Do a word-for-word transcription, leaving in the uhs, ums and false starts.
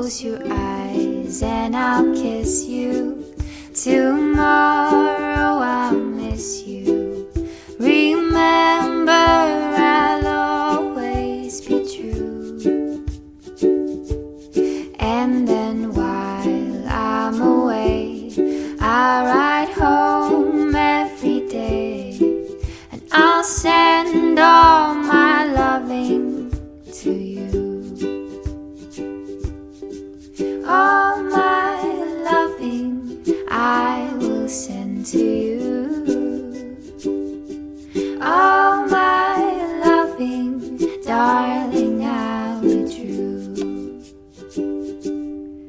Close your eyes and I'll kiss you. Tomorrow I'll miss you. Remember, I'll always be true. And then while I'm away, I ride home every day, and I'll send all my loving to you. All my loving I will send to you.